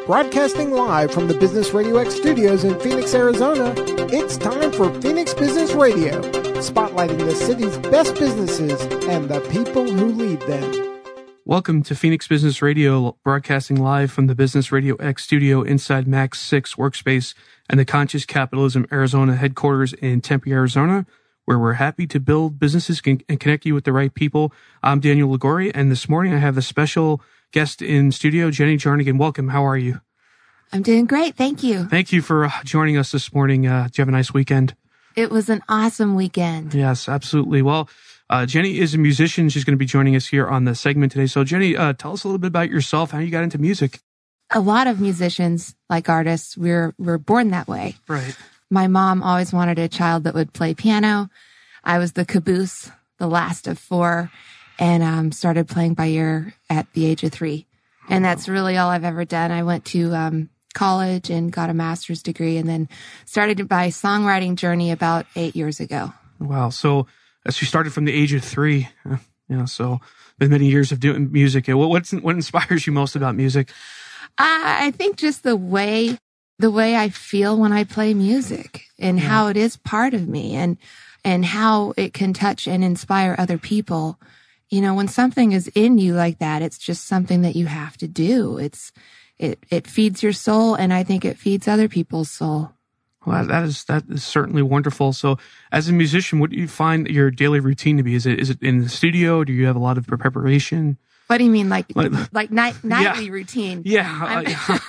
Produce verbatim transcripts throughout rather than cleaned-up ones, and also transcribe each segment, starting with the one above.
Broadcasting live from the Business Radio X studios in Phoenix, Arizona, it's time for Phoenix Business Radio, spotlighting the city's best businesses and the people who lead them. Welcome to Phoenix Business Radio, broadcasting live from the Business Radio X studio inside Max six Workspace and the Conscious Capitalism Arizona headquarters in Tempe, Arizona, where we're happy to build businesses and connect you with the right people. I'm Daniel Ligori, and this morning I have a special guest in studio, Jenny Jarnigan. Welcome. How are you? I'm doing great. Thank you. Thank you for joining us this morning. Uh, did you have a nice weekend? It was an awesome weekend. Yes, absolutely. Well, uh, Jenny is a musician. She's going to be joining us here on the segment today. So, Jenny, uh, tell us a little bit about yourself, how you got into music. A lot of musicians, like artists, we're we're born that way. Right. My mom always wanted a child that would play piano. I was the caboose, the last of four, and um, started playing by ear at the age of three. And that's really all I've ever done. I went to um, college and got a master's degree and then started my songwriting journey about eight years ago. Wow. So as you started from the age of three, uh, you know, so been many years of doing music. What what's, what inspires you most about music? I, I think just the way, the way I feel when I play music and yeah. how it is part of me and, and how it can touch and inspire other people. You know, when something is in you like that, it's just something that you have to do. It's, it, it feeds your soul, and I think it feeds other people's soul. Well, that is, that is certainly wonderful. So as a musician, what do you find your daily routine to be? Is it, is it in the studio? Do you have a lot of preparation? What do you mean? Like, like, like night, nightly yeah. routine? Yeah.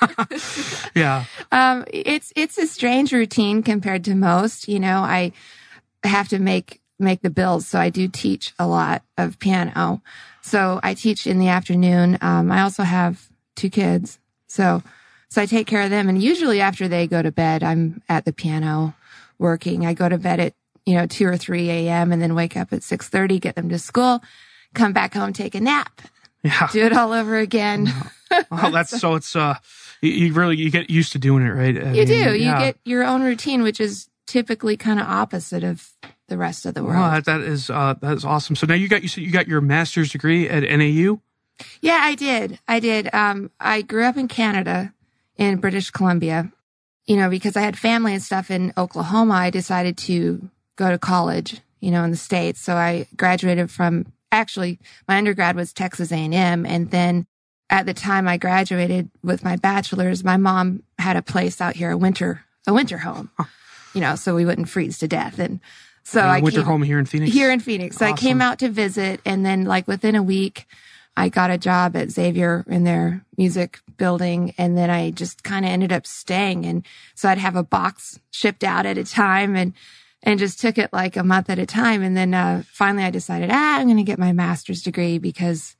yeah. Um, it's, it's a strange routine compared to most. You know, I have to make, make the bills. So I do teach a lot of piano. So I teach in the afternoon. Um, I also have two kids. So, so I take care of them. And usually after they go to bed, I'm at the piano working. I go to bed at, you know, two or three a.m. and then wake up at six thirty, get them to school, come back home, take a nap, yeah. do it all over again. Oh, that's so, so it's, uh, you, you really, you get used to doing it, right? I you mean, do. You yeah. get your own routine, which is typically kind of opposite of the rest of the world. Wow, that, that is, uh, that is awesome. So now you got, you said you got your master's degree at N A U? Yeah, I did. I did. Um, I grew up in Canada, in British Columbia, you know, because I had family and stuff in Oklahoma. I decided to go to college, you know, in the States. So I graduated from, actually, my undergrad was Texas A and M. And then at the time I graduated with my bachelor's, my mom had a place out here, a winter, a winter home, you know, so we wouldn't freeze to death. And so uh, I winter came, home here in Phoenix? Here in Phoenix. So awesome. I came out to visit, and then like within a week, I got a job at Xavier in their music building, and then I just kind of ended up staying. And so I'd have a box shipped out at a time and, and just took it like a month at a time. And then, uh, finally I decided, ah, I'm going to get my master's degree because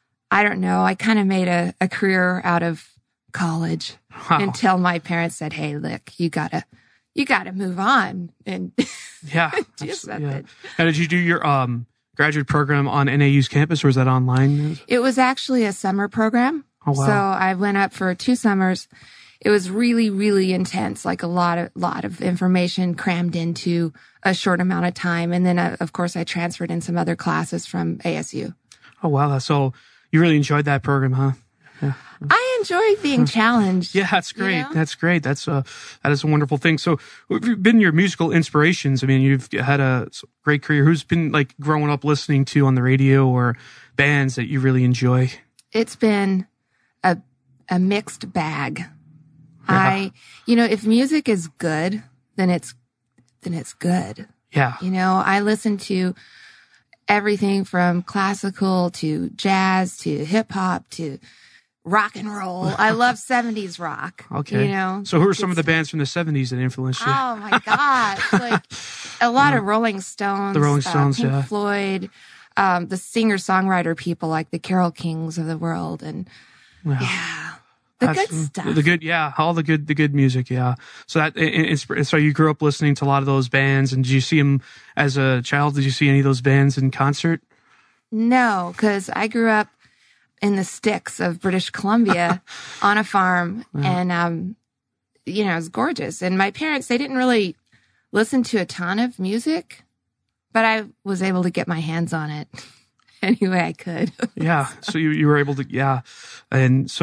I don't know, I kind of made a, a career out of college wow. until my parents said, hey, look, you gotta, you gotta move on and yeah, do something. Yeah. Now, did you do your, um, graduate program on N A U's campus, or was that online? It was actually a summer program. Oh, wow. So I went up for two summers. It was really, really intense, like a lot of, lot of information crammed into a short amount of time. And then, uh, of course, I transferred in some other classes from A S U. Oh, wow. So you really enjoyed that program, huh? Yeah. I enjoy being challenged. Yeah, that's great. You know? That's great. That's uh, that is a wonderful thing. So, what have been your musical inspirations? I mean, you've had a great career. Who's been like growing up listening to on the radio or bands that you really enjoy? It's been a a mixed bag. Yeah. I, you know, if music is good, then it's then it's good. Yeah. You know, I listen to everything from classical to jazz to hip hop to rock and roll. I love seventies rock. Okay. You know. So who are some of the bands from the seventies that influenced you? Oh my gosh. Like a lot yeah. of Rolling Stones. The Rolling Stones, uh, Pink yeah. Floyd, um, the singer-songwriter people like the Carole Kings of the world. And yeah. yeah. The That's, good stuff. The good, yeah. All the good, the good music, yeah. So that, it, so you grew up listening to a lot of those bands, and did you see them as a child? Did you see any of those bands in concert? No, because I grew up in the sticks of British Columbia on a farm. Yeah. And, um, you know, it was gorgeous. And my parents, they didn't really listen to a ton of music, but I was able to get my hands on it any way I could. Yeah. So you, you were able to, yeah. And so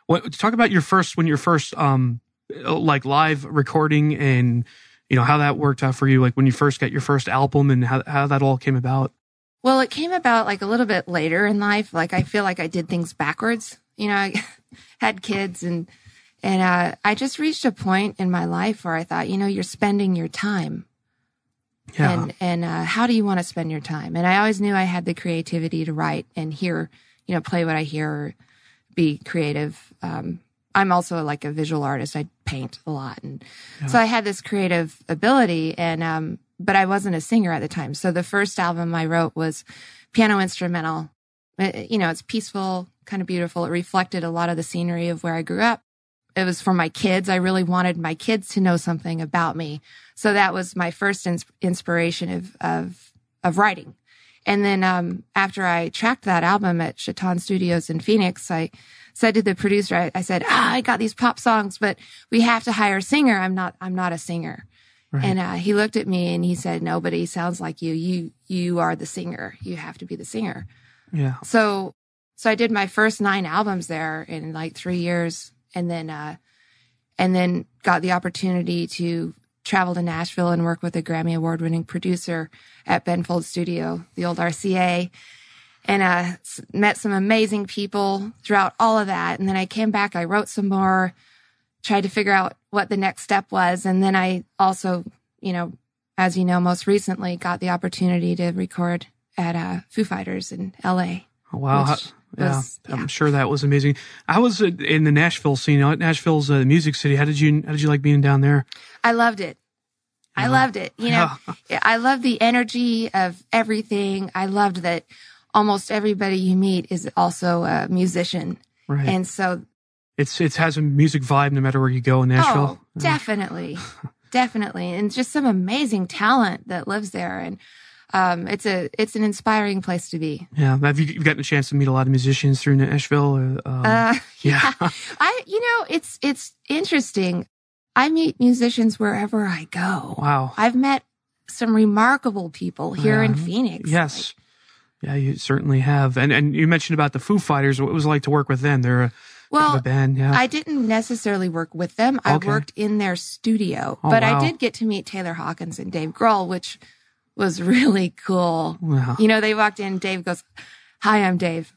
What talk about your first when your first um like live recording and you know how that worked out for you, like when you first got your first album and how how that all came about. Well, it came about like a little bit later in life. Like I feel like I did things backwards. You know, I had kids and and uh, I just reached a point in my life where I thought, you know, you're spending your time. Yeah. And and uh, how do you want to spend your time? And I always knew I had the creativity to write and hear, you know, play what I hear, or be creative. Um, I'm also like a visual artist. I paint a lot, and yeah. so I had this creative ability. And um, but I wasn't a singer at the time. So the first album I wrote was piano instrumental. It, you know, it's peaceful, kind of beautiful. It reflected a lot of the scenery of where I grew up. It was for my kids. I really wanted my kids to know something about me. So that was my first ins- inspiration of, of, of writing. And then, um, after I tracked that album at Chaton Studios in Phoenix, I said to the producer, I, I said, ah, I got these pop songs, but we have to hire a singer. I'm not, I'm not a singer. Right. And, uh, he looked at me and he said, nobody sounds like you. You, you are the singer. You have to be the singer. Yeah. So, so I did my first nine albums there in like three years. And then, uh, and then got the opportunity to travel to Nashville and work with a Grammy Award winning producer at Benfold Studio, the old R C A, and, uh, met some amazing people throughout all of that. And then I came back, I wrote some more, tried to figure out what the next step was. And then I also, you know, as you know, most recently got the opportunity to record at, uh, Foo Fighters in L A. Oh, wow. Was, yeah, yeah, I'm sure that was amazing. I was uh, in the Nashville scene. Nashville's a music city. How did you How did you like being down there? I loved it. Yeah. I loved it. You know, yeah. I love the energy of everything. I loved that almost everybody you meet is also a musician, right? And so it's it has a music vibe no matter where you go in Nashville. Oh, definitely, definitely, and just some amazing talent that lives there. And Um, it's a, it's an inspiring place to be. Yeah. Have you you've gotten a chance to meet a lot of musicians through Nashville? Or, um, uh, yeah. yeah. I, you know, it's, it's interesting. I meet musicians wherever I go. Wow. I've met some remarkable people here yeah. in Phoenix. Yes. Like, yeah, you certainly have. And, and you mentioned about the Foo Fighters. What was it like to work with them? They're a, well, a band. Yeah. I didn't necessarily work with them. I okay. worked in their studio, oh, but wow. I did get to meet Taylor Hawkins and Dave Grohl, which was really cool. Wow. You know, they walked in, Dave goes, hi, I'm Dave.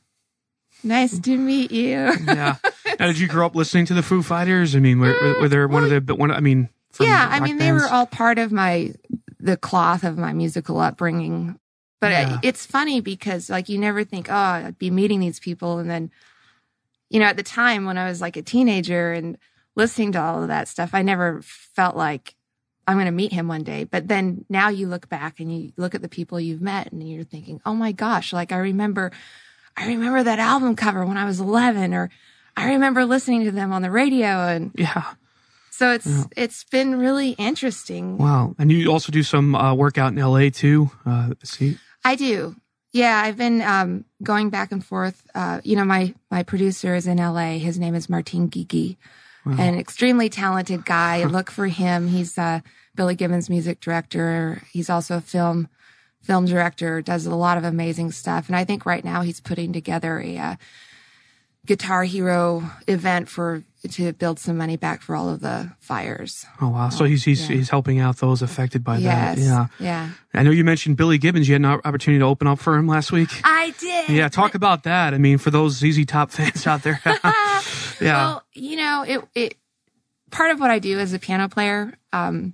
Nice to meet you. Yeah. Now, did you grow up listening to the Foo Fighters? I mean, were, were, were there one well, of the, one, I mean, yeah, I mean, bands? they were all part of my, the cloth of my musical upbringing. But yeah. it, it's funny because like you never think, oh, I'd be meeting these people. And then, you know, at the time when I was like a teenager and listening to all of that stuff, I never felt like, I'm going to meet him one day. But then now you look back and you look at the people you've met and you're thinking, oh my gosh, like I remember, I remember that album cover when I was eleven, or I remember listening to them on the radio. And yeah. So it's, yeah. it's been really interesting. Wow. And you also do some uh, work out in L A too. Uh, see? I do. Yeah. I've been, um, going back and forth. Uh, you know, my, my producer is in L A. His name is Martin Gigi. Wow. An extremely talented guy. Look for him. He's uh, Billy Gibbons' music director. He's also a film film director. Does a lot of amazing stuff. And I think right now he's putting together a uh, Guitar Hero event for to build some money back for all of the fires. Oh wow! So he's he's yeah. he's helping out those affected by yes. that. Yeah, yeah. I know you mentioned Billy Gibbons. You had an opportunity to open up for him last week. I did. Yeah, talk but, about that. I mean, for those Z Z Top fans out there. yeah. Well, you know, it it part of what I do as a piano player um,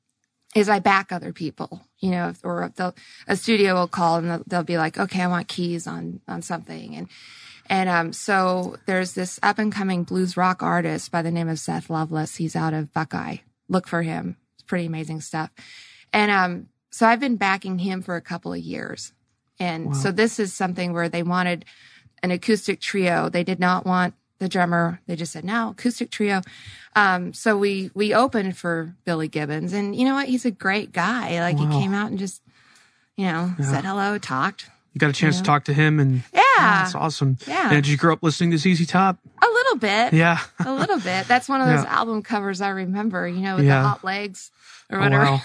is I back other people. You know, or a studio will call and they'll, they'll be like, "Okay, I want keys on on something," and. And um, so there's this up-and-coming blues rock artist by the name of Seth Loveless. He's out of Buckeye. Look for him. It's pretty amazing stuff. And um, so I've been backing him for a couple of years. And wow. so this is something where they wanted an acoustic trio. They did not want the drummer. They just said, no, acoustic trio. Um, so we we opened for Billy Gibbons. And you know what? He's a great guy. Like wow. he came out and just, you know, yeah. said hello, talked. You got a chance you know? to talk to him, and yeah, yeah that's awesome. Yeah. And did you grow up listening to Z Z Top? A little bit. Yeah. A little bit. That's one of those yeah. album covers I remember, you know, with yeah. the hot legs or whatever. Oh, wow.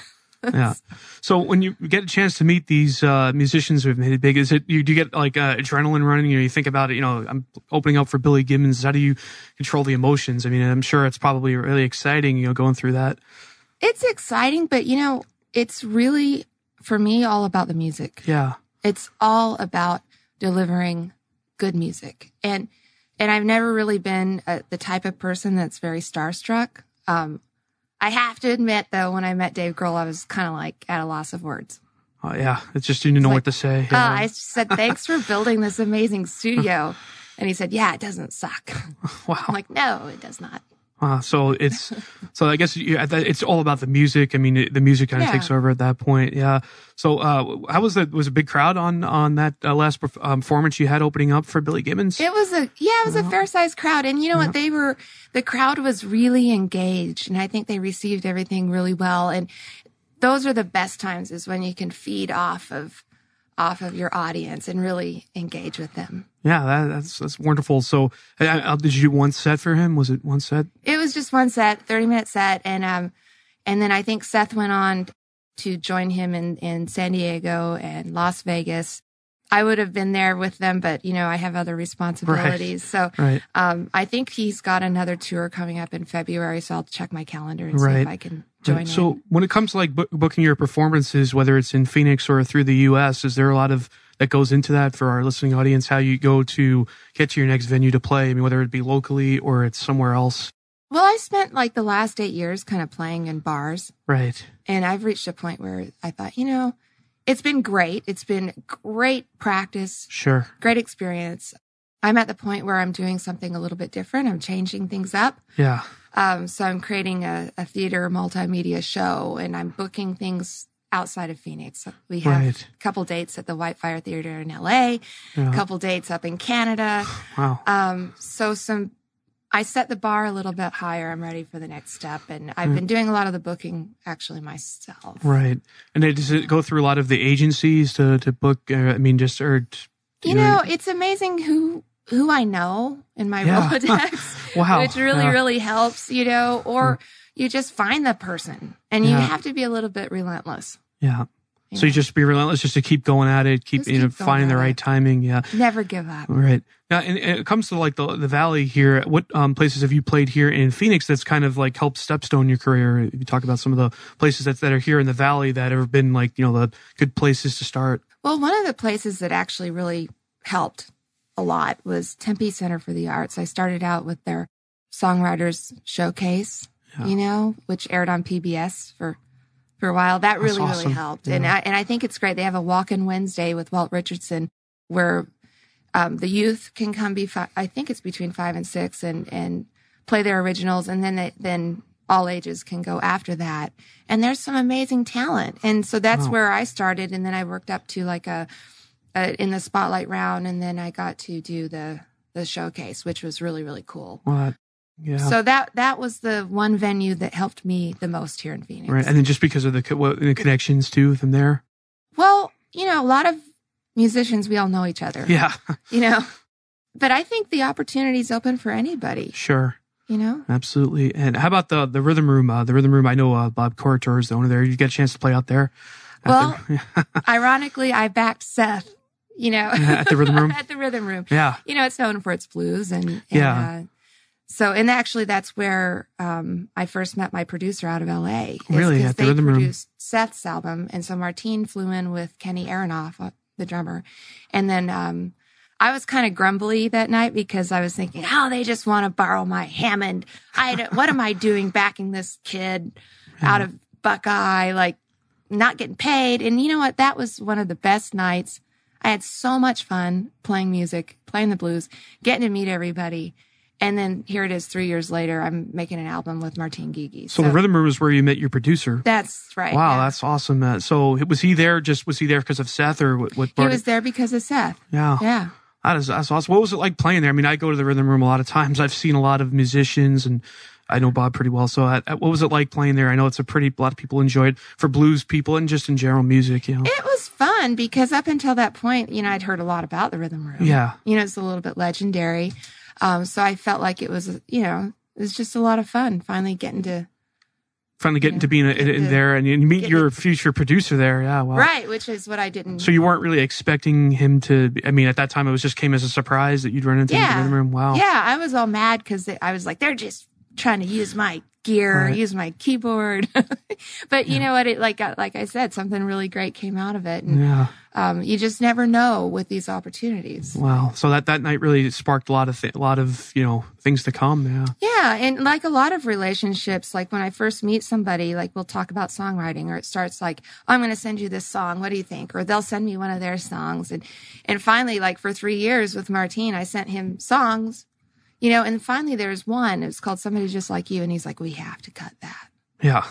Yeah. So when you get a chance to meet these uh, musicians who have made it big, is it you do you get like uh, adrenaline running? You know, you think about it. You know, I'm opening up for Billy Gibbons. How do you control the emotions? I mean, I'm sure it's probably really exciting. You know, going through that. It's exciting, but you know, it's really for me all about the music. Yeah. It's all about delivering good music, and and I've never really been a, the type of person that's very starstruck. Um, I have to admit, though, when I met Dave Grohl, I was kind of like at a loss of words. Oh, yeah. It's just you didn't know like, what to say. Uh, Yeah. I said, thanks for building this amazing studio. And he said, yeah, it doesn't suck. Wow. I'm like, no, it does not. Uh, so it's, so I guess you, it's all about the music. I mean, the music kind of Yeah. takes over at that point. Yeah. So, uh, how was the, was a big crowd on, on that uh, last perf- um, performance you had opening up for Billy Gibbons? It was a, yeah, it was a fair sized crowd. And you know what? They were, the crowd was really engaged, and I think they received everything really well. And those are the best times, is when you can feed off of, off of your audience and really engage with them. Yeah, that, that's that's wonderful. So, uh, uh, did you do one set for him? Was it one set? It was just one set, thirty minute set. And, um, and then I think Seth went on to join him in, in San Diego and Las Vegas. I would have been there with them, but you know, I have other responsibilities. So, Right. um, I think he's got another tour coming up in February. So I'll check my calendar and see Right. if I can join Right. So, in. when it comes to like book, booking your performances, whether it's in Phoenix or through the U S, is there a lot of that goes into that for our listening audience? How you go to get to your next venue to play? I mean, whether it be locally or it's somewhere else. Well, I spent like the last eight years kind of playing in bars. Right. And I've reached a point where I thought, you know, it's been great. It's been great practice, Sure. great experience. I'm at the point where I'm doing something a little bit different. I'm changing things up. Yeah. Um, so I'm creating a, a theater multimedia show, and I'm booking things outside of Phoenix. We have Right. a couple dates at the Whitefire Theater in L A, Yeah. a couple dates up in Canada. Wow. Um, so some, I set the bar a little bit higher. I'm ready for the next step. And I've been doing a lot of the booking actually myself. Right. And then does it go through a lot of the agencies to, to book? Uh, I mean, just, or, do You know, it's amazing who, who I know in my Yeah. Rolodex, Wow. which really, Yeah. really helps, you know, or you just find the person, and you Yeah. have to be a little bit relentless. Yeah. So you just be relentless, just to keep going at it, keep, Just you know, keep going finding the at right it. timing. Yeah. Never give up. Right. Now, and, and it comes to like the the Valley here. What um, places have you played here in Phoenix that's kind of like helped stepstone your career? You talk about some of the places that, that are here in the Valley that have been like, you know, the good places to start. Well, one of the places that actually really helped a lot was Tempe Center for the Arts. I started out with their Songwriters Showcase, Yeah. you know, which aired on P B S for for a while. That really, awesome. really helped. And Yeah. I, and I think it's great. They have a walk-in Wednesday with Walt Richardson where um, the youth can come be, fi- I think it's between five and six and, and play their originals. And then they, then all ages can go after that. And there's some amazing talent. And so that's Wow. where I started. And then I worked up to like a, a, in the spotlight round. And then I got to do the, the showcase, which was really, really cool. Well, that- yeah. So that, that was the one venue that helped me the most here in Phoenix. Right. And then just because of the, co- what, the connections too from there. Well, you know, a lot of musicians, we all know each other, Yeah. you know, but I think the opportunity is open for anybody, Sure. you know? Absolutely. And how about the, the Rhythm Room? Uh, the Rhythm Room, I know uh, Bob Corritor is the owner there. You get a chance to play out there? At Well, the, ironically, I backed Seth, you know, at the Rhythm Room? at the Rhythm Room. Yeah. You know, it's known for its blues and, and Yeah. uh, so, and actually that's where, um, I first met my producer out of L A. is Really? 'cause At the they Rhythm Room? produced Seth's album. And so Martine flew in with Kenny Aronoff, uh, the drummer. And then, um, I was kind of grumbly that night because I was thinking, oh, they just want to borrow my Hammond. I, don't- what am I doing backing this kid out of Buckeye, like not getting paid? And you know what? That was one of the best nights. I had so much fun playing music, playing the blues, getting to meet everybody. And then here it is three years later, I'm making an album with Martine Gigi. So, the Rhythm Room is where you met your producer. That's right. Wow, yeah. that's awesome. Uh, so was he there? Just was he there because of Seth, or what? what He part was of- there because of Seth. yeah, Yeah. That is, that's awesome. What was it like playing there? I mean, I go to the Rhythm Room a lot of times. I've seen a lot of musicians, and I know Bob pretty well. So, at, at- what was it like playing there? I know it's a pretty a lot of people enjoy it for blues people and just in general music. You know, It was fun because up until that point, you know, I'd heard a lot about the Rhythm Room. Yeah. You know, it's a little bit legendary. Um, so I felt like it was, you know, it was just a lot of fun finally getting to Finally getting you know, to be in, a, get in to there, and you meet get your to- future producer there. Yeah, wow. Right, which is what I didn't. So you weren't really expecting him to. I mean, at that time, it was just came as a surprise that you'd run into him in the yeah, green room. Wow. Yeah, I was all mad because I was like, they're just trying to use my gear, Right. use my keyboard. But you know what? It like like I said, something really great came out of it, and Yeah. um, you just never know with these opportunities. Wow. So that, that night really sparked a lot of th- a lot of you know things to come. Yeah. Yeah, and like a lot of relationships, like when I first meet somebody, like we'll talk about songwriting, or it starts like, oh, I'm going to send you this song. What do you think? Or they'll send me one of their songs, and and finally, like for three years with Martine, I sent him songs. You know, and finally there's one, it's called Somebody Just Like You. And he's like, we have to cut that. Yeah.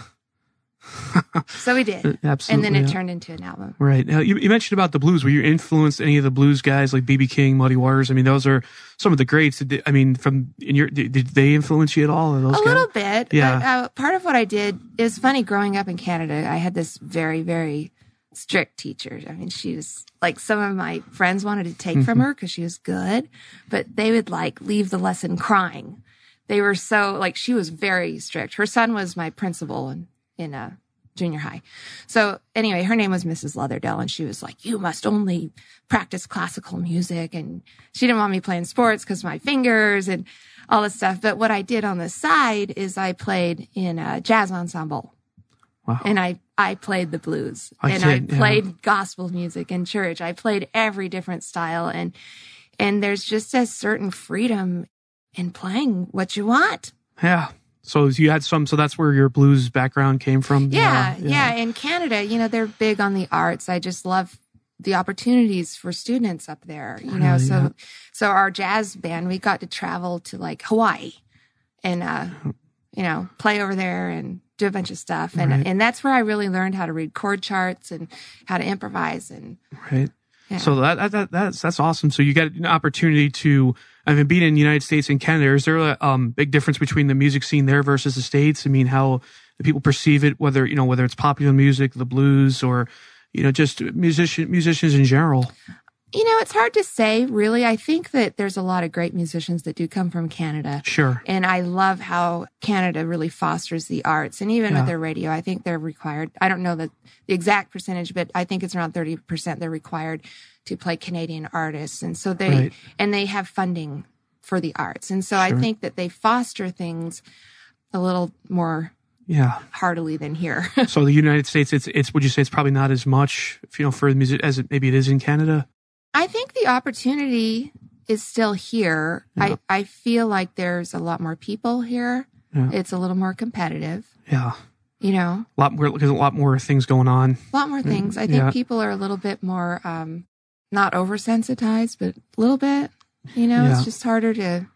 So we did. Absolutely. And then it yeah. turned into an album. Right. Now, you, you mentioned about the blues. Were you influenced any of the blues guys like B B King, Muddy Waters? I mean, those are some of the greats. Did they- I mean, from in your, did, did they influence you at all? Or those A guys? little bit. Yeah. But, uh, part of what I did is funny growing up in Canada. I had this very, very strict teacher. I mean, she was like, some of my friends wanted to take from her because she was good, but they would like leave the lesson crying. They were so like, she was very strict. Her son was my principal in, in a junior high. So anyway, her name was Missus Leatherdale, and she was like, you must only practice classical music. And she didn't want me playing sports because my fingers and all this stuff. But what I did on the side is I played in a jazz ensemble. Wow. And I, I played the blues I and did, I yeah. played gospel music in church. I played every different style. And, and there's just a certain freedom in playing what you want. Yeah. So you had some, so that's where your blues background came from? Yeah. Yeah. In Canada, you know, they're big on the arts. I just love the opportunities for students up there, you know, Uh, so, yeah. so our jazz band, we got to travel to like Hawaii and, uh, you know, play over there and do a bunch of stuff. And, Right. and that's where I really learned how to read chord charts and how to improvise. And Right. yeah. So that, that, that that's, that's awesome. So you got an opportunity to, I mean, being in the United States and Canada, is there a um, big difference between the music scene there versus the States? I mean, how the people perceive it, whether, you know, whether it's popular music, the blues, or, you know, just musician, musicians in general. You know, it's hard to say, really. I think that there's a lot of great musicians that do come from Canada. Sure. And I love how Canada really fosters the arts. And even Yeah. with their radio, I think they're required. I don't know the, the exact percentage, but I think it's around thirty percent they're required to play Canadian artists. And so they, Right. and they have funding for the arts. And so Sure. I think that they foster things a little more Yeah. heartily than here. So the United States, it's, it's, would you say it's probably not as much, you know, for the music as it, maybe it is in Canada? I think the opportunity is still here. Yeah. I, I feel like there's a lot more people here. Yeah. It's a little more competitive, Yeah. you know, A lot more, because a lot more things going on. a lot more things. I think Yeah. people are a little bit more, um, not oversensitized, but a little bit, you know, Yeah. it's just harder to,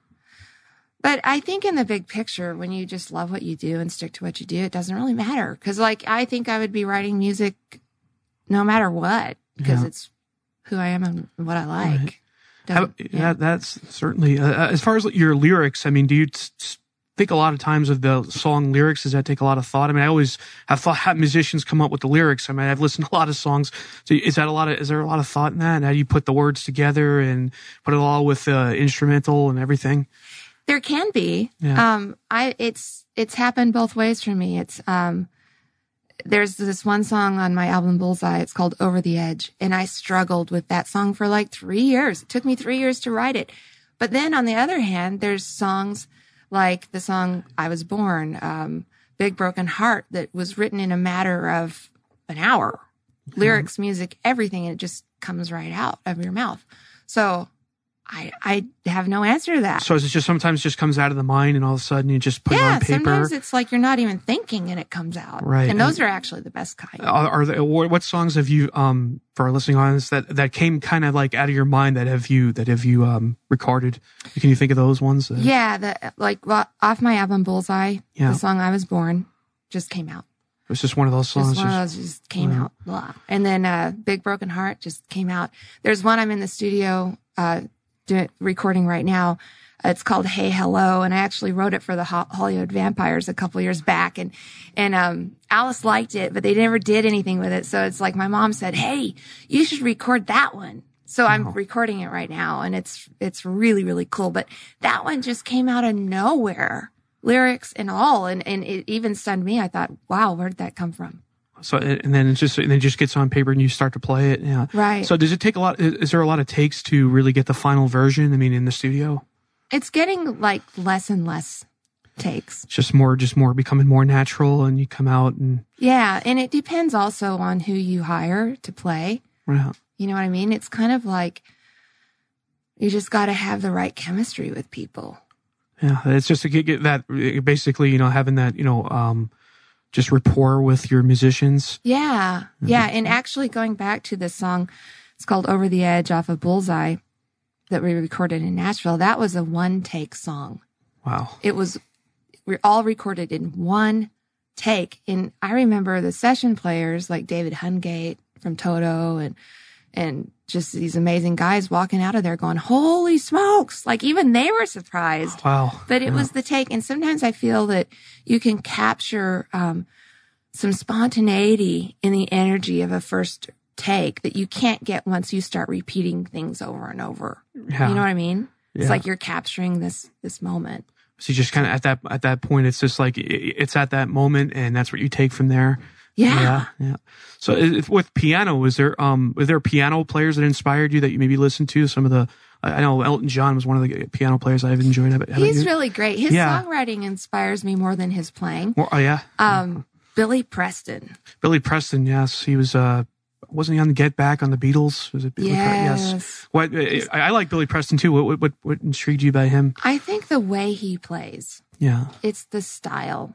but I think in the big picture, when you just love what you do and stick to what you do, it doesn't really matter. Cause like, I think I would be writing music no matter what, because Yeah. it's who I am and what I like. Right. How, Doesn't- yeah, that's certainly, uh, as far as your lyrics, I mean, do you t- t- think a lot of times of the song lyrics? Does that take a lot of thought? I mean, I always have thought how musicians come up with the lyrics. I mean, I've listened to a lot of songs. So is that a lot of, is there a lot of thought in that? And how do you put the words together and put it all with uh, instrumental and everything? There can be. Yeah. Um, I, it's, it's happened both ways for me. It's, um, there's this one song on my album Bullseye. It's called Over the Edge. And I struggled with that song for like three years. It took me three years to write it. But then on the other hand, there's songs like the song I Was Born, um, Big Broken Heart, that was written in a matter of an hour. Lyrics, music, everything. And it just comes right out of your mouth. So I, I have no answer to that. So is it just sometimes it just comes out of the mind and all of a sudden you just put it Yeah, on paper? sometimes it's like you're not even thinking and it comes out. Right. And those are actually the best kind. Are, are there, what what songs have you, um, for our listening audience that, that came kind of like out of your mind that have you, that have you, um, recorded? Can you think of those ones? that- Yeah, the, like well, off my album Bullseye, Yeah. the song I Was Born just came out. It was just one of those songs. Just one of just- those just came Wow. out. Blah. And then uh, Big Broken Heart just came out. There's one I'm in the studio uh, doing, recording right now. It's called Hey Hello, and I actually wrote it for the Ho- Hollywood Vampires a couple years back, and and um, Alice liked it, but they never did anything with it. So it's like my mom said, "Hey, you should record that one." So I'm Wow. recording it right now, and it's it's really really cool. But that one just came out of nowhere. lyrics and all. And, and it even stunned me. I thought, wow, where did that come from? So, and then it just, and then it just gets on paper and you start to play it. Yeah. Right. So does it take a lot, is there a lot of takes to really get the final version? I mean, in the studio? It's getting like less and less takes. It's just more, just more becoming more natural and you come out and. Yeah. And it depends also on who you hire to play. Yeah. You know what I mean? It's kind of like you just got to have the right chemistry with people. Yeah. It's just to get that basically, you know, having that, you know, um, just rapport with your musicians. Yeah. Yeah. And actually going back to this song, it's called Over the Edge off of Bullseye that we recorded in Nashville. That was a one take song. Wow. It was, we're all recorded in one take. And I remember the session players like David Hungate from Toto and, and just these amazing guys walking out of there going, holy smokes. Like even they were surprised. Wow. But it yeah. was the take. And sometimes I feel that you can capture, um, some spontaneity in the energy of a first take that you can't get once you start repeating things over and over. Yeah. You know what I mean? Yeah. It's like you're capturing this, this moment. So you just kind of at that, at that point, it's just like, it's at that moment and that's what you take from there. Yeah. Yeah. Yeah. So if, with piano, was there, um, were there piano players that inspired you that you maybe listened to? Some of the, I know Elton John was one of the piano players I've enjoyed. Haven't He's you? really great. His yeah. songwriting inspires me more than his playing. Well, oh, yeah. Um, Billy Preston. Billy Preston. Yes. He was, uh, wasn't he on the Get Back on the Beatles? Was it Billy yes. Pre- yes. What, I, I like Billy Preston too. What, what, what intrigued you by him? I think the way he plays. Yeah. It's the style.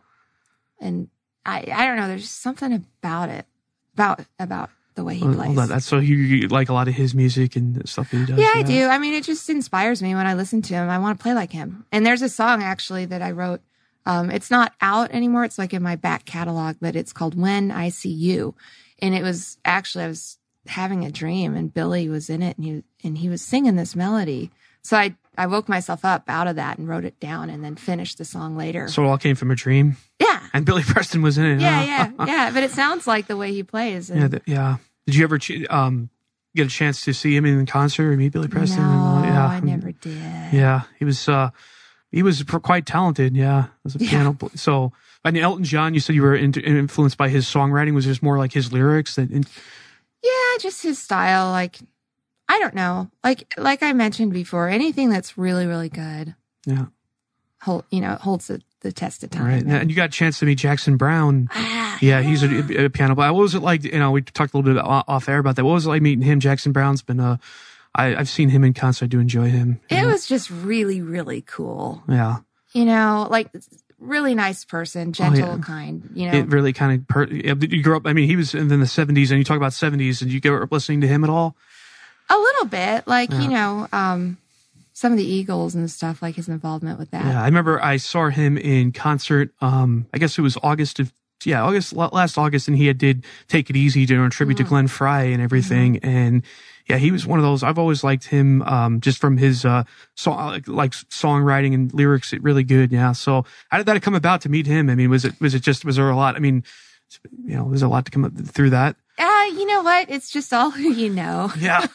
And I, I don't know. There's just something about it, about, about the way he Well, plays. that, that's so you, you like a lot of his music and stuff that he does. Yeah, yeah, I do. I mean, it just inspires me when I listen to him. I want to play like him. And there's a song actually that I wrote. Um, it's not out anymore. It's like in my back catalog, but it's called When I See You. And it was actually, I was having a dream and Billy was in it and he, and he was singing this melody. So I, I woke myself up out of that and wrote it down and then finished the song later. So it all came from a dream? Yeah. And Billy Preston was in it. Yeah, huh? yeah, yeah. But it sounds like the way he plays. And yeah, th- yeah. Did you ever ch- um, get a chance to see him in concert or meet Billy Preston? No, and, uh, yeah. I never did. Yeah, he was uh, he was quite talented. Yeah, as a Yeah. piano. Pl- so, and Elton John, you said you were in- influenced by his songwriting. Was it just more like his lyrics that? In- Yeah, just his style. Like, I don't know. Like, like I mentioned before, anything that's really, really good. Yeah. Hold, you know, holds the, the test of time. Right. And you got a chance to meet Jackson Brown. Ah, yeah, he's a, a piano player. What was it like? You know, we talked a little bit off air about that. What was it like meeting him? Jackson Brown's been uh I, I've seen him in concert. I do enjoy him. It yeah. was just really, really cool. Yeah. You know, like really nice person, gentle, oh, yeah. kind, you know. It really kind of, per- you grew up, I mean, he was in the seventies and you talk about seventies and you grew up listening to him at all? A little bit, like, yeah. you know, um, some of the Eagles and stuff, like his involvement with that. Yeah, I remember I saw him in concert. Um, I guess it was August of, yeah, August, last August, and he had did Take It Easy, doing a tribute mm-hmm. to Glenn Frey and everything. Mm-hmm. And yeah, he was one of those, I've always liked him, um, just from his, uh, song, like, like songwriting and lyrics, it really good. Yeah. So how did that come about to meet him? I mean, was it, was it just, was there a lot? I mean, you know, there's a lot to come up through that. Uh, you know what? It's just all who you know. Yeah.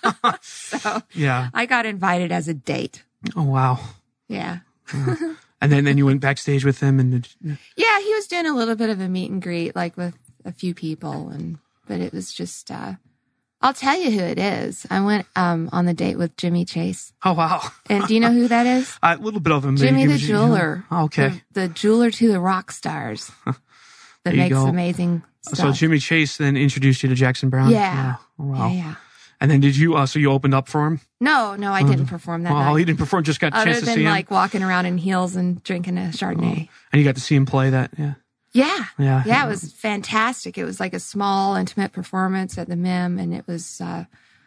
So yeah. I got invited as a date. Oh, wow. Yeah. uh, and then, then you went backstage with him and. Yeah, he was doing a little bit of a meet and greet, like with a few people. And, but it was just, uh, I'll tell you who it is. I went, um, on the date with Jimmy Chase. Oh, wow. And do you know who that is? A little bit of him. Jimmy the jeweler. Oh, okay. The, the jeweler to the rock stars that makes go. amazing stuff. So Jimmy Chase then introduced you to Jackson Brown? Yeah. Oh, wow. Yeah, yeah. And then did you, uh, so you opened up for him? No, no, I didn't perform that Oh, night. he didn't perform, just got a Other chance to than see him? like walking around in heels and drinking a Chardonnay. Oh. And you got to see him play that, yeah? Yeah. Yeah. Yeah, it was fantastic. It was like a small, intimate performance at the M I M, and it was, uh,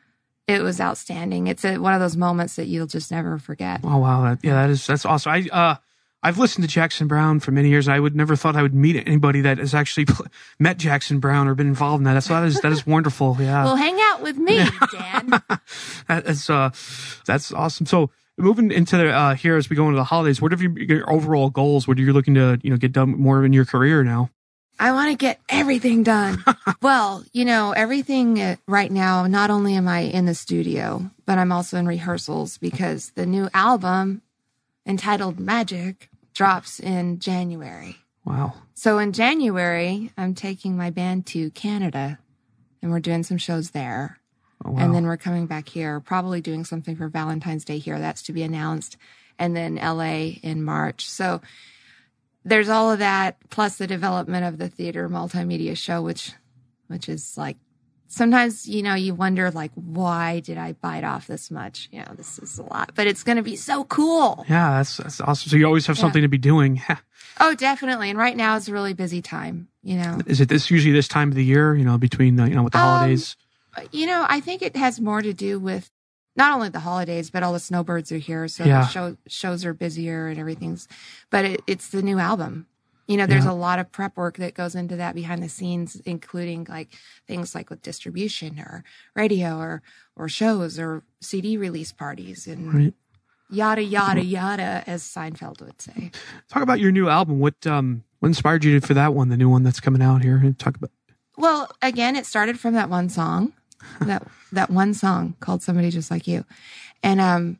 it was outstanding. It's a, one of those moments that you'll just never forget. Oh, wow. That, yeah, that is, that's awesome. I, uh, I've listened to Jackson Brown for many years. I would never thought I would meet anybody that has actually met Jackson Brown or been involved in that. So that is, that is wonderful. Yeah. Well, hang out with me, Dan. That's, uh, that's awesome. So moving into the, uh, here as we go into the holidays, what are your, your overall goals? What are you looking to, you know, get done more in your career now? I want to get everything done. Well, you know, everything uh, right now, not only am I in the studio, but I'm also in rehearsals because the new album entitled Magic drops in January. Wow. So in January, I'm taking my band to Canada, and we're doing some shows there. Oh, wow. And then we're coming back here, probably doing something for Valentine's Day here. That's to be announced. And then L A in March. So there's all of that, plus the development of the theater multimedia show, which, which is like, sometimes, you know, you wonder, like, why did I bite off this much? You know, this is a lot, but it's going to be so cool. Yeah, that's, that's awesome. So you always have Yeah. something to be doing. Oh, definitely. And right now it's a really busy time, you know. Is it this usually this time of the year, you know, between, the, you know, with the Um, holidays? You know, I think it has more to do with not only the holidays, but all the snowbirds are here. So Yeah. the show, shows are busier and everything's, but it, it's the new album. You know, there's Yeah. a lot of prep work that goes into that behind the scenes, including like things like with distribution or radio or, or shows or C D release parties and Right. yada, yada, yada, as Seinfeld would say. Talk about your new album. What, um, what inspired you for that one, the new one that's coming out here? Talk about. Well, again, it started from that one song, that, that one song called Somebody Just Like You. And, um,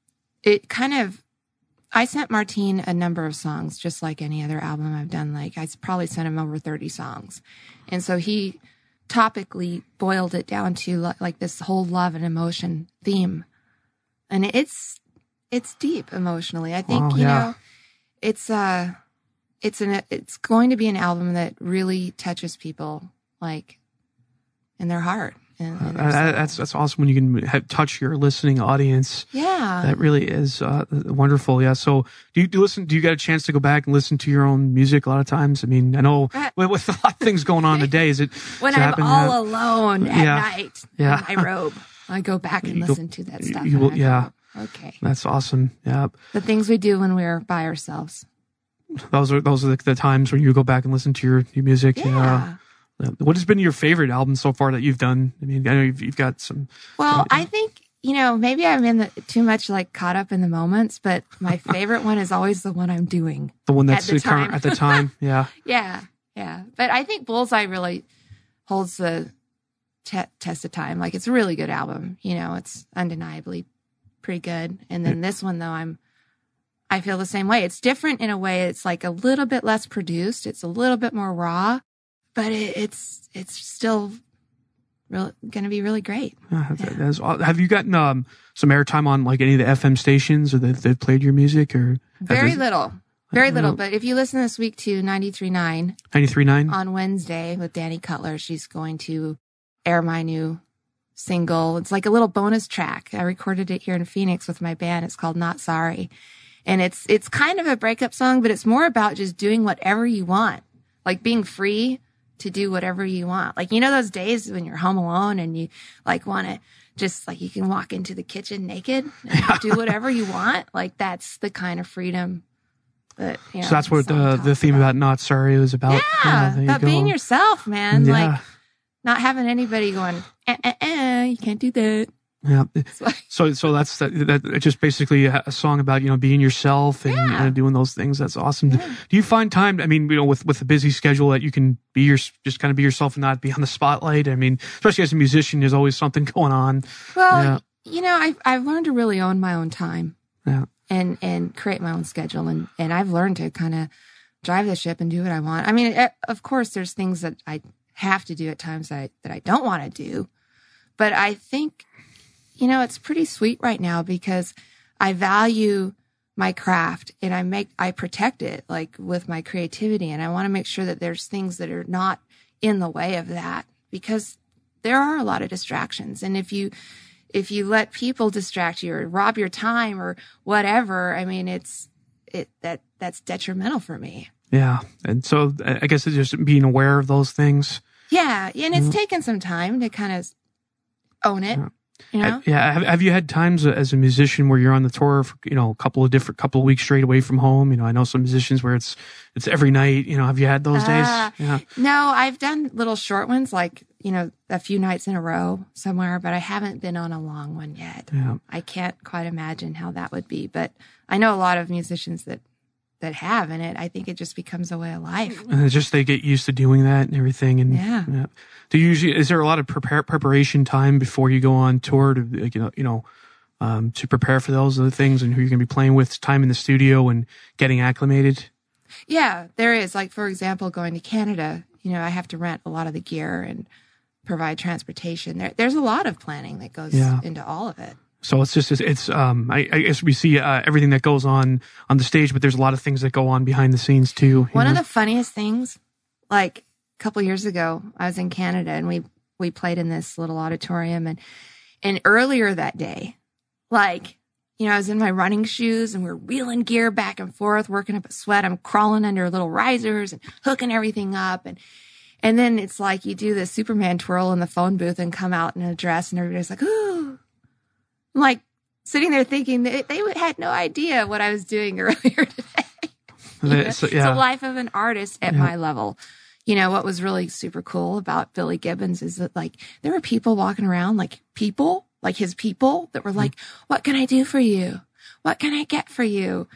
it kind of, I sent Martine a number of songs, just like any other album I've done. Like I probably sent him over thirty songs. And so he topically boiled it down to lo- like this whole love and emotion theme. And it's, it's deep emotionally. I think, Wow, you yeah. know, it's, uh, it's an, it's going to be an album that really touches people like in their heart. And, and their Uh, soul. that's that's awesome when you can have, touch your listening audience. Yeah. That really is uh, wonderful. Yeah. So do you do you listen? Do you get a chance to go back and listen to your own music a lot of times? I mean, I know Uh, with, with a lot of things going on today, is it when does it I'm happen? all Yeah. alone at Yeah. night Yeah. in my robe, I go back and You go- listen to that stuff. you will- and I go, yeah. Okay. That's awesome. Yeah. The things we do when we're by ourselves. Those are those are the, the times when you go back and listen to your, your music. Yeah. You know. Uh, what has been your favorite album so far that you've done? I mean, I know you've, you've got some. Well, some- I think, you know, maybe I'm in the too much like caught up in the moments, but my favorite one is always the one I'm doing. the one that's at the current time. at the time. Yeah. Yeah. Yeah. But I think Bullseye really holds the te- test of time. Like it's a really good album. You know, it's undeniably pretty good. And then this one though, I'm, I feel the same way. It's different in a way. It's like a little bit less produced. It's a little bit more raw, but it, it's, it's still real, going to be really great. Yeah, Yeah. that's aw- have you gotten um, some airtime on like any of the F M stations or that they've played your music or Very has- little, very little. know. But if you listen this week to ninety-three point nine ninety-three point nine? on Wednesday with Danny Cutler, she's going to air my new single. It's like a little bonus track. I recorded it here in Phoenix with my band. It's called Not Sorry. And it's, it's kind of a breakup song, but it's more about just doing whatever you want, like being free to do whatever you want. Like, you know, those days when you're home alone and you like want to just like, you can walk into the kitchen naked and do whatever you want. Like that's the kind of freedom that, you know, So that's what the song the, the talks theme about Not Sorry was about. Yeah, there you about go. being yourself, man. Yeah. Like not having anybody going, eh, eh, eh, you can't do that. Yeah. It's like, So, so that's that, that. It's just basically a, a song about you know being yourself and Yeah. uh, doing those things. That's awesome. Yeah. Do you find time? I mean, you know, with with a busy schedule, that you can be your just kind of be yourself and not be on the spotlight. I mean, especially as a musician, there's always something going on. well, Yeah. you know, I've, I've learned to really own my own time Yeah. and, and create my own schedule. And, and I've learned to kind of drive the ship and do what I want. I mean, eh, of course, there's things that I have to do at times that I, that I don't want to do. But I think, you know, it's pretty sweet right now because I value my craft and I make, I protect it like with my creativity. And I want to make sure that there's things that are not in the way of that because there are a lot of distractions. And if you, if you let people distract you or rob your time or whatever, I mean, it's, it, that, that's detrimental for me. Yeah. And so I I guess it's just being aware of those things. Yeah. And it's Mhm. taken some time to kind of own it, Yeah. you know? Uh, Yeah. Have, have you had times as a musician where you're on the tour for, you know, a couple of different, couple of weeks straight away from home? You know, I know some musicians where it's, it's every night, you know, have you had those Ah. days? Yeah. No, I've done little short ones, like, you know, a few nights in a row somewhere, but I haven't been on a long one yet. Yeah. I can't quite imagine how that would be, but I know a lot of musicians that, that have, and it, I think it just becomes a way of life. And it's just they get used to doing that and everything. And Yeah. Do you usually, is there a lot of prepare, preparation time before you go on tour to, like, you know, you know, um, to prepare for those other things and who you're going to be playing with, time in the studio and getting acclimated? Yeah, there is. Like, for example, going to Canada, you know, I have to rent a lot of the gear and provide transportation. There, there's a lot of planning that goes Yeah. into all of it. So it's just, it's, um, I, I guess we see uh, everything that goes on on the stage, but there's a lot of things that go on behind the scenes too. One know? of the funniest things, like a couple years ago, I was in Canada and we, we played in this little auditorium and, and earlier that day, like, you know, I was in my running shoes and we're wheeling gear back and forth, working up a sweat. I'm crawling under little risers and hooking everything up. And, and then it's like you do the Superman twirl in the phone booth and come out in a dress and everybody's like, ooh. I'm like sitting there thinking they, they had no idea what I was doing earlier today. You know? So, It's yeah. a life of an artist at Yeah. my level. You know, what was really super cool about Billy Gibbons is that, like, there were people walking around, like people, like his people that were like, what can I do for you? What can I get for you?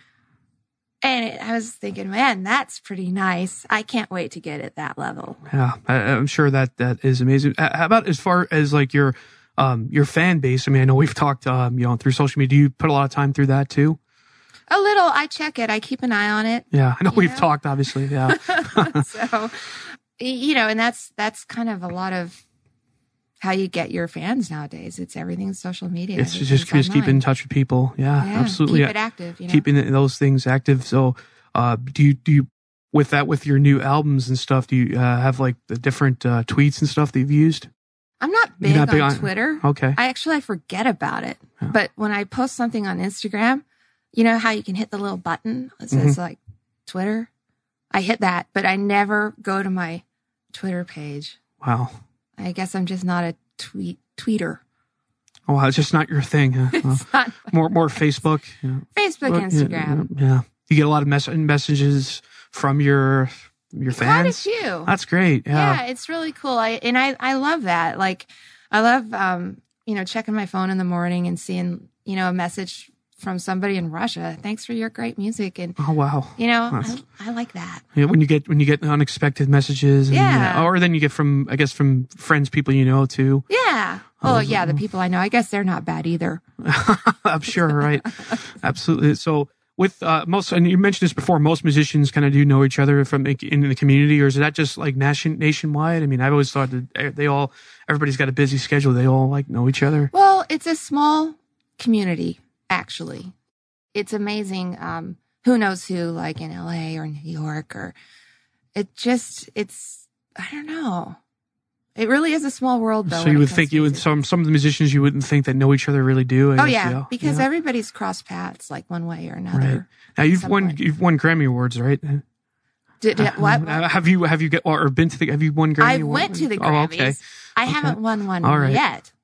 And it, I was thinking, man, that's pretty nice. I can't wait to get at that level. Yeah, I, I'm sure that that is amazing. Uh, How about as far as like your um your fan base? I mean, I know we've talked um you know through social media. Do you put a lot of time through that too? A little, I check it. I keep an eye on it. Yeah, I know You we've know? talked. Obviously, yeah. So, you know, and that's, that's kind of a lot of how you get your fans nowadays. It's everything's social media. It's just everything's just keep in online. touch with people. Yeah, Yeah, absolutely. Keep Yeah. it active, you know. Keeping those things active. So, uh, do you do you with that with your new albums and stuff? Do you uh, have like the different uh, tweets and stuff that you've used? I'm not You're big, not big on, on- Twitter. Okay. I actually I forget about it. Yeah. But when I post something on Instagram, you know how you can hit the little button that says Mm-hmm. like Twitter? I hit that, but I never go to my Twitter page. Wow. I guess I'm just not a tweet tweeter. Oh, wow. It's just not your thing. Huh? Well, It's not more more Facebook. Yeah. Facebook, Well, yeah, Instagram. Yeah, yeah. You get a lot of mess- messages from your your Quite a fans. few. That's great. Yeah, Yeah. it's really cool. I and I I love that. Like I love um you know checking my phone in the morning and seeing you know a message from somebody in Russia. Thanks for your great music, and Oh wow. you know I, That's- I like that. Yeah, when you get when you get unexpected messages, and, Yeah. or then you get from I guess from friends, people you know too. Yeah. Oh yeah, the people I know. I guess they're not bad either. I'm sure, right? Absolutely. So with uh, most, and you mentioned this before, most musicians kind of do know each other from in the community, or is that just like nation nationwide? I mean, I've always thought that they all, everybody's got a busy schedule. They all like know each other. Well, it's a small community, actually. It's amazing. Um, who knows who, like in L A or New York, or it just, it's, I don't know. It really is a small world, though. So when you it would comes think to you would music. some some of the musicians you wouldn't think that know each other really do. I Oh guess, yeah, because yeah. everybody's crossed paths like one way or another. Right. Now you've some won point. you've won Grammy awards, right? Did, did- what? Uh, have you have you get or been to the have you won Grammy? I awards? went to the Oh, Grammys. okay. I Okay. haven't won one All right. yet.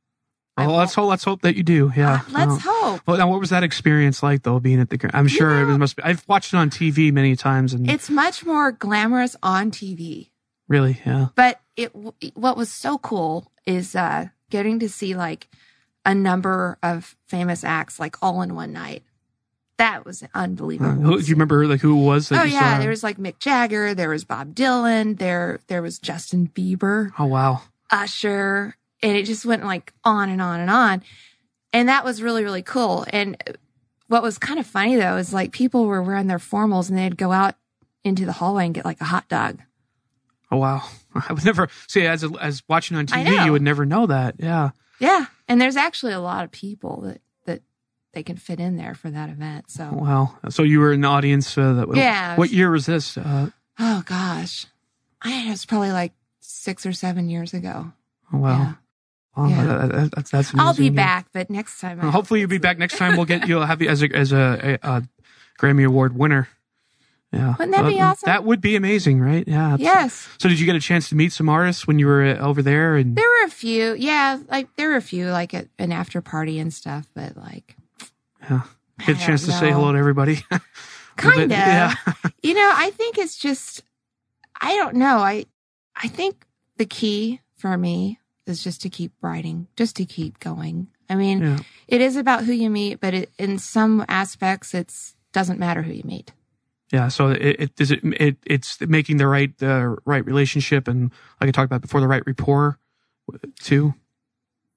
I Well, let's hope let's hope that you do. Yeah. Uh, let's Oh. hope. Well, now what was that experience like though? Being at the, Gra- I'm sure You know- it must be. I've watched it on T V many times, and It's much more glamorous on T V. really, yeah, But it, what was so cool is uh, getting to see like a number of famous acts like all in one night. That was Uh, unbelievable. who, do you remember like who it was? That Oh you yeah, saw? there was like Mick Jagger, there was Bob Dylan, there there was Justin Bieber, Oh wow, Usher, and it just went like on and on and on. And that was really, really cool. And what was kind of funny though is like people were wearing their formals and they'd go out into the hallway and get like a hot dog. oh wow. I would never see as a, as watching on T I V. know. You would never know that. Yeah. Yeah. And there's actually a lot of people that, that they can fit in there for that event. So, Wow. So you were in the audience. Uh, that, Yeah, I What was- year was this? Uh, oh gosh, I don't know, it was probably like six or seven years ago. oh, wow. Yeah. Wow, Yeah. that- that- that's that's. I'll be amazing, yeah. back, but next time. I Well, hopefully you'll be back next time. We'll get you'll have you as a as a, a, a Grammy Award winner. Yeah, Wouldn't that be Uh, awesome? That would be amazing, right? Yeah. Yes. So did you get a chance to meet some artists when you were uh, over there? And There were a few. Yeah. Like there were a few like at an after party and stuff, but like. yeah, I get a chance to don't say know. hello to everybody. Kind of. Yeah. You know, I think it's just, I don't know. I, I think the key for me is just to keep writing, just to keep going. I mean, Yeah. it is about who you meet, but it, in some aspects, it's doesn't matter who you meet. Yeah, so it, it does it, it it's making the right uh, right relationship and like I talked about before, the right rapport too.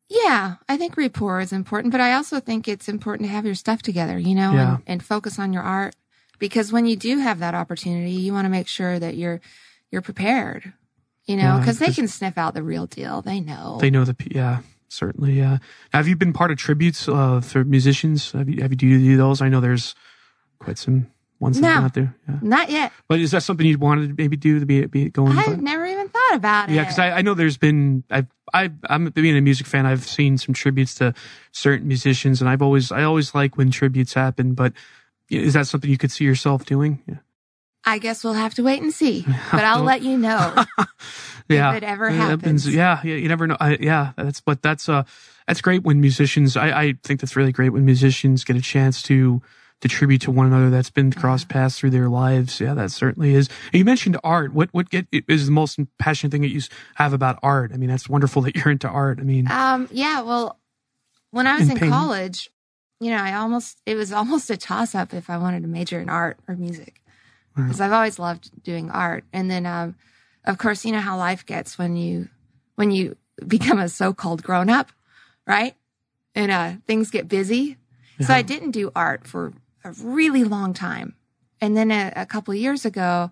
Yeah, I think rapport is important, but I also think it's important to have your stuff together, you know, Yeah. and, and focus on your art. Because when you do have that opportunity, you want to make sure that you're you're prepared, you know, Yeah, because they 'cause- can sniff out the real deal. They know. They know the, p- yeah, certainly. Yeah. Have you been part of tributes uh, for musicians? Have you, have you do you do those? I know there's quite some ones that No. are out there. Yeah. Not yet. But is that something you'd wanted to maybe do to be, be going? I've never even thought about Yeah, it. because I, I know there's been I've I I'm being a music fan. I've seen some tributes to certain musicians, and I've always I always like when tributes happen. But is that something you could see yourself doing? Yeah, I guess we'll have to wait and see, but I'll let you know yeah. if it ever It happens. Yeah, yeah, you never know. I, yeah, that's but that's uh that's great when musicians. I I think that's really great when musicians get a chance to. to tribute to one another that's been cross paths through their lives. Yeah, that certainly is. And you mentioned art. What what get is the most passionate thing that you have about art? I mean, that's wonderful that you're into art. I mean, Um, yeah, well, when I was And in painting. college, you know, I almost, it was almost a toss up if I wanted to major in art or music. Wow. Because I've always loved doing art. And then, um, of course, you know how life gets when you, when you become a so-called grown up, right? And, uh, things get busy. So Yeah. I didn't do art for a really long time. And then a, a couple of years ago,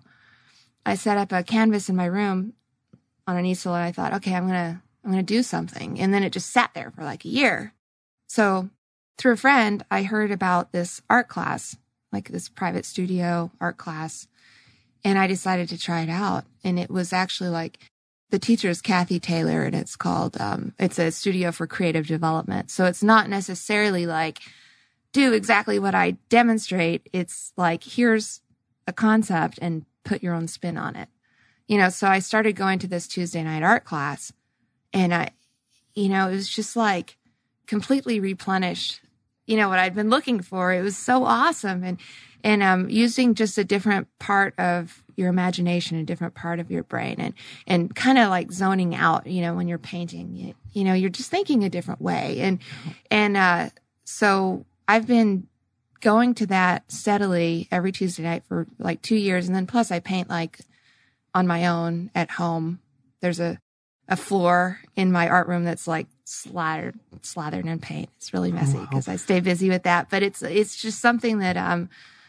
I set up a canvas in my room on an easel, and I thought, okay, I'm gonna I'm gonna do something. And then it just sat there for like a year. So through a friend, I heard about this art class, like this private studio art class, and I decided to try it out. And it was actually like the teacher is Kathy Taylor, and it's called um, it's a studio for creative development. So it's not necessarily like do exactly what I demonstrate. It's like, here's a concept and put your own spin on it. You know, so I started going to this Tuesday night art class, and I, you know, it was just like completely replenished, you know, what I'd been looking for. It was so awesome. And, and, um, using just a different part of your imagination, a different part of your brain, and, and kind of like zoning out, you know, when you're painting, you, you know, you're just thinking a different way. And, and, uh, so I've been going to that steadily every Tuesday night for like two years. And then plus I paint like on my own at home. There's a, a floor in my art room that's like slathered, slathered in paint. It's really messy because I stay busy with that, but it's, it's just something that, um,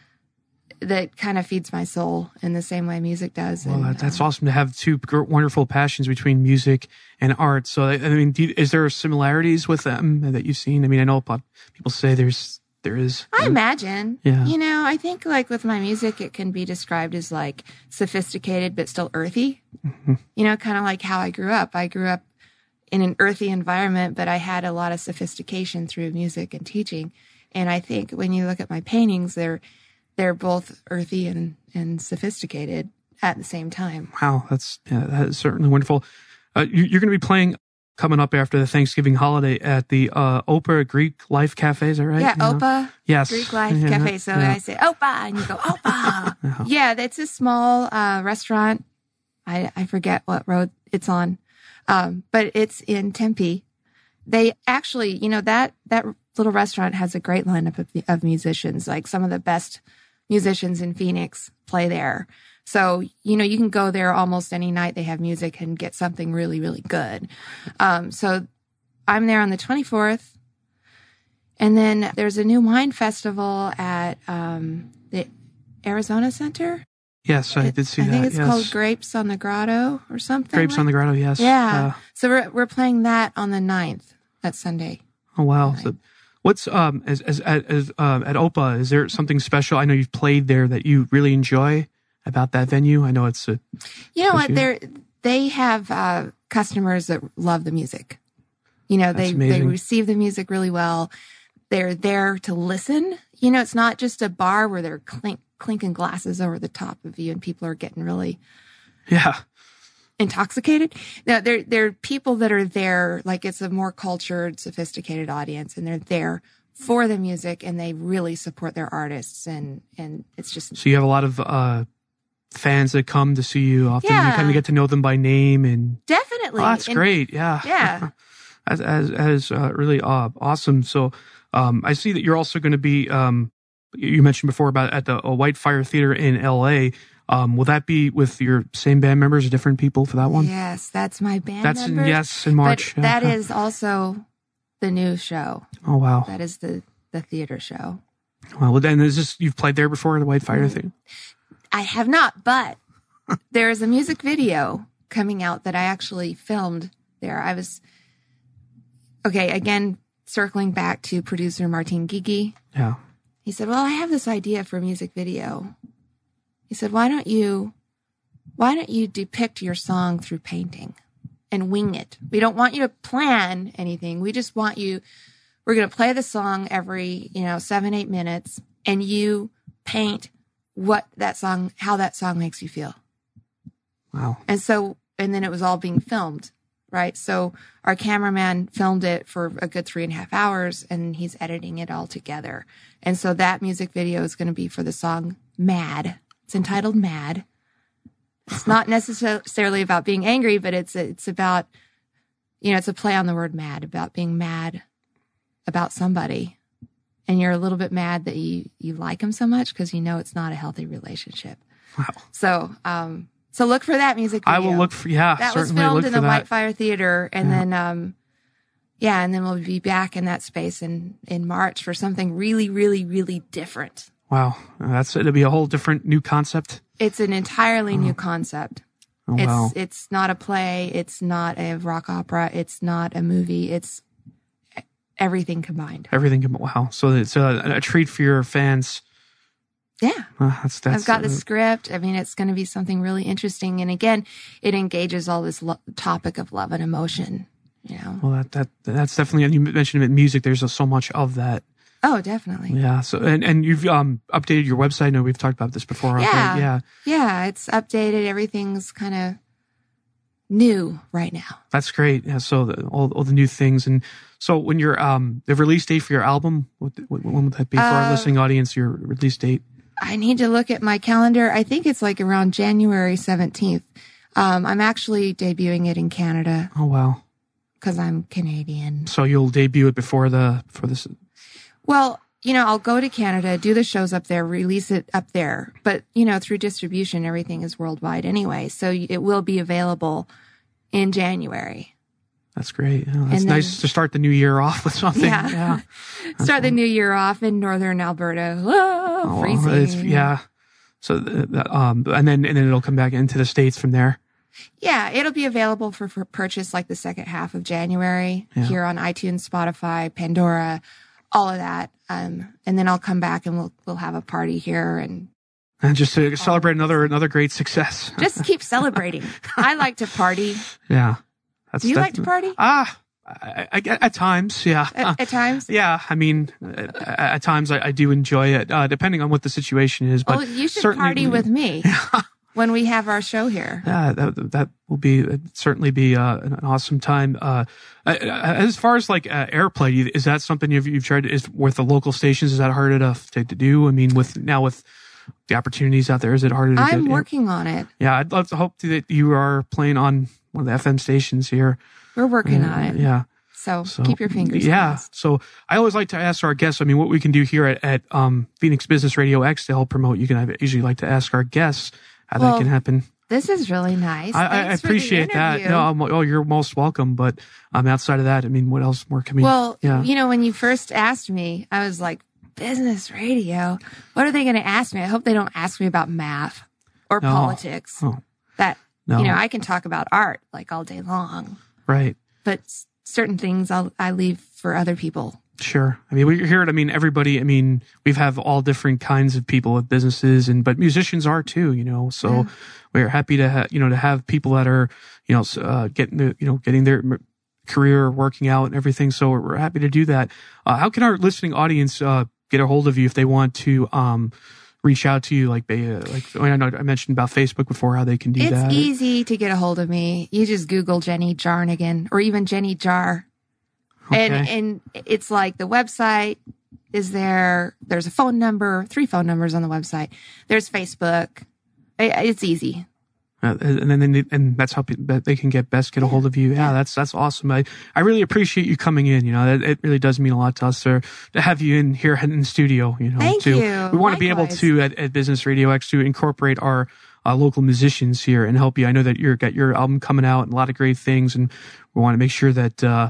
that kind of feeds my soul in the same way music does. well, and, that's um, awesome to have two gr- wonderful passions between music and art. So, I I mean, do you, is there similarities with them that you've seen? I mean, I know pop- people say there's there is. I imagine, Yeah. you know, I think like with my music, it can be described as like sophisticated, but still earthy, Mhm. you know, kind of like how I grew up. I grew up in an earthy environment, but I had a lot of sophistication through music and teaching. And I think when you look at my paintings, they're, they're both earthy and, and sophisticated at the same time. Wow, that's yeah, that is certainly wonderful. Uh, you, you're going to be playing coming up after the Thanksgiving holiday at the uh, Opa Greek Life Cafe. Is that right? Yeah, You know? Opa Yes. Greek Life Yeah, Cafe. So yeah. I say Opa, and you go Opa. Yeah. Yeah, that's a small uh, restaurant. I I forget what road it's on, um, but it's in Tempe. They actually, you know, that that little restaurant has a great lineup of, of musicians. Like some of the best musicians in Phoenix play there. So, you know, you can go there almost any night they have music and get something really, really good. Um, so I'm there on the twenty-fourth. And then there's a new wine festival at um, the Arizona Center. Yes, I did see I that. think it's yes. called Grapes on the Grotto or something. Grapes like- on the Grotto. Yes. Yeah. Uh, So we're we're playing that on the ninth. That's Sunday. oh wow. So, what's um as as as um at Opa? Is there something special? I know you've played there that you really enjoy about that venue. I know it's a You know what? Especially- They're they have uh, customers that love the music. You know, That's they they amazing. receive the music really well. They're there to listen. You know, it's not just a bar where they're clink, clinking glasses over the top of you and people are getting really yeah. intoxicated. No, they're they're people that are there like it's a more cultured, sophisticated audience, and they're there for the music and they really support their artists, and and it's just So you have a lot of uh fans that come to see you often. You Yeah. kind of get to know them by name and definitely. oh, that's And- great. Yeah. Yeah. as as as uh, really uh, awesome. So um, I see that you're also going to be. Um, you mentioned before about at the uh, White Fire Theater in L A. Um, will that be with your same band members or different people for that one? Yes, that's my band That's in members. yes in March. But that Yeah. is also the new show. Oh, wow. That is the, the theater show. Well, then is this, you've played there before, the White Fighter thing? I have not, but there is a music video coming out that I actually filmed there. I was, okay, again, circling back to producer Martin Gigi. Yeah. He said, well, I have this idea for a music video. He said, why don't you, why don't you depict your song through painting and wing it? We don't want you to plan anything. We just want you, we're going to play the song every, you know, seven, eight minutes, and you paint what that song, how that song makes you feel. Wow. And so, and then it was all being filmed, right? So our cameraman filmed it for a good three and a half hours, and he's editing it all together. And so that music video is going to be for the song Mad. It's entitled Mad. It's not necessarily about being angry, but it's, it's about, you know, it's a play on the word mad, about being mad about somebody. And you're a little bit mad that you, you like him so much because you know it's not a healthy relationship. Wow. So, um, so look for that music video. I will look for, yeah, that was certainly filmed look in for the that. White Fire Theater. And Yeah. then, um, yeah, and then we'll be back in that space in, in March for something really, really, really different. Wow. That's, it'll be a whole different new concept. It's an entirely new concept. Oh, It's wow. it's not a play. It's not a rock opera. It's not a movie. It's everything combined. Everything. can- Wow. So it's a, a treat for your fans. Yeah. Uh, that's, that's, I've got the uh, script. I mean, it's going to be something really interesting. And again, it engages all this lo- topic of love and emotion, you know? Well, that, that, that's definitely, and you mentioned it, music, there's so much of that. Oh, definitely. Yeah. So, and, and you've, um, updated your website. I know we've talked about this before. Yeah. Okay? Yeah. Yeah. It's updated. Everything's kind of new right now. That's great. Yeah. So the, all, all the new things. And so when you're, um, the release date for your album, what, what, when would that be for our Uh, listening audience, your release date? I need to look at my calendar. I think it's like around January seventeenth. Um, I'm actually debuting it in Canada Oh, wow. because I'm Canadian. So you'll debut it before the, for this. Well, you know, I'll go to Canada, do the shows up there, release it up there. But, you know, through distribution, everything is worldwide anyway. So it will be available in January. That's great. Yeah, that's And nice then- to start the new year off with something. Yeah. Yeah. Start the new year off in northern Alberta. Whoa, Oh, freezing. it's- yeah. So, the, the, um, and then, and then it'll come back into the States from there. Yeah, it'll be available for, for purchase like the second half of January Yeah. here on iTunes, Spotify, Pandora, all of that. Um, and then I'll come back and we'll we'll have a party here and And just to celebrate another, another great success. just keep celebrating. I like to party. Yeah. That's, Do you that's- like to party Ah, I, I, at times, yeah. at, at times? Yeah, I mean, at, at times I, I do enjoy it, uh, depending on what the situation is. But Well, you should certainly- party with me when we have our show here. Yeah, that, that will be it'd certainly be uh, an awesome time. Uh, as far as like uh, airplay, is that something you've you've tried? Is with the local stations? Is that hard enough to, to do? I mean, with now with the opportunities out there, is it harder to I'm get? working on it. Yeah, I'd love to hope that you are playing on one of the F M stations here. We're working Uh, on it. Yeah. So, So keep your fingers Yeah. crossed. So I always like to ask our guests, I mean, what we can do here at, at um, Phoenix Business Radio X to help promote. You can I usually like to ask our guests how Well, that can happen. This is really nice. I, I Thanks for the appreciate that. interview. No, I'm, oh, you're most welcome. But um, outside of that, I mean, what else more can we? Well, yeah. you know, when you first asked me, I was like, business radio? What are they going to ask me? I hope they don't ask me about math or No. politics. Oh, That, no. you know, I can talk about art like all day long, Right. but s- certain things I'll, I leave for other people. Sure. I mean, we hear it. I mean, everybody, I mean, we've have all different kinds of people with businesses and, but musicians are too, you know, so Yeah. we're happy to have, you know, to have people that are, you know, s- uh, getting the, you know, getting their m- career working out and everything. So we're, we're happy to do that. Uh, how can our listening audience, uh, get a hold of you if they want to, um, reach out to you? Like they, uh, like, I know I mentioned about Facebook before, how they can do It's that. easy to get a hold of me. You just Google Jenny Jarnigan or even Jenny Jar. Okay. And, and it's like the website is there. There's a phone number, three phone numbers on the website. There's Facebook. I- It's easy. Uh, and then, they, and that's how pe- that they can get best get a hold of you. Yeah, that's that's awesome. I, I really appreciate you coming in. You know, it, it really does mean a lot to us to, to have you in here in the studio. You know, Thank to, you. we want to be able Likewise. to at, at Business Radio X to incorporate our uh, local musicians here and help you. I know that you're got your album coming out and a lot of great things, and we want to make sure that uh,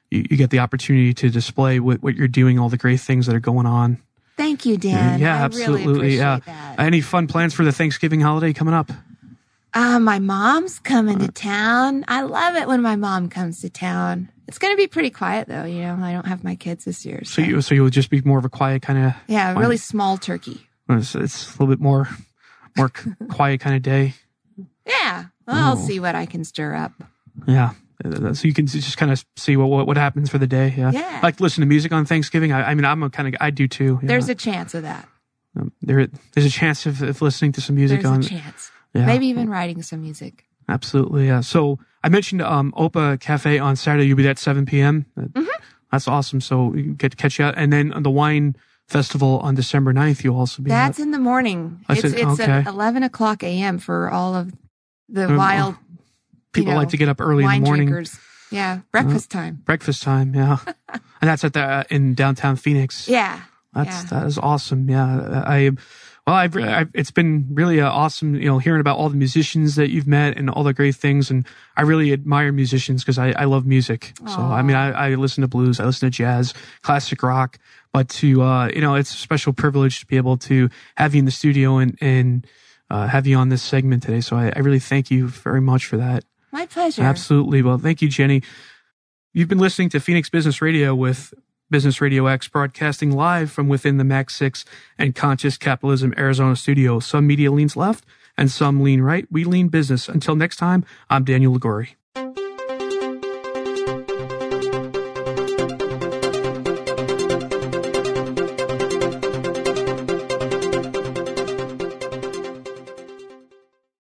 you, you get the opportunity to display what, what you're doing, all the great things that are going on. Thank you, Dan. Yeah, I absolutely. Really appreciate yeah. that. Any fun plans for the Thanksgiving holiday coming up? Uh, my mom's coming to town. I love it when my mom comes to town. It's going to be pretty quiet though. You know, I don't have my kids this year. So, So you, so you'll just be more of a quiet kind of. yeah, a really small turkey. It's, it's a little bit more, more quiet kind of day. Yeah. Well, I'll Oh. see what I can stir up. Yeah. So you can just kind of see what, what what happens for the day. Yeah. Yeah. I like to listen to music on Thanksgiving. I, I mean, I'm a kind of I do too. Yeah. There's a chance of that. Um, there there's a chance of, of listening to some music There's on. a chance. Yeah. Maybe even writing some music. Absolutely. Yeah. So I mentioned um Opa Cafe on Saturday. You'll be there at seven p.m. Mm-hmm. That's awesome. So you can get to catch you out, and then on the wine festival on December ninth, you'll also be. That's out. in the morning. That's It's it, it's okay. at eleven o'clock a.m. for all of the Um, wild People you know, like to get up early in wine the morning. drinkers. Yeah, breakfast time. Breakfast time. Yeah. And that's at the uh, in downtown Phoenix. Yeah. That's yeah. that is awesome. Yeah, I well, I've, I've it's been really uh, awesome, you know, hearing about all the musicians that you've met and all the great things. And I really admire musicians because I, I love music. So I mean, I, I listen to blues, I listen to jazz, classic rock. But to uh, you know, it's a special privilege to be able to have you in the studio and and uh, have you on this segment today. So I, I really thank you very much for that. My pleasure. Absolutely. Well, thank you, Jenny. You've been listening to Phoenix Business Radio with Business Radio X, broadcasting live from within the Max six and Conscious Capitalism Arizona studio. Some media leans left and some lean right. We lean business. Until next time, I'm Daniel Ligori.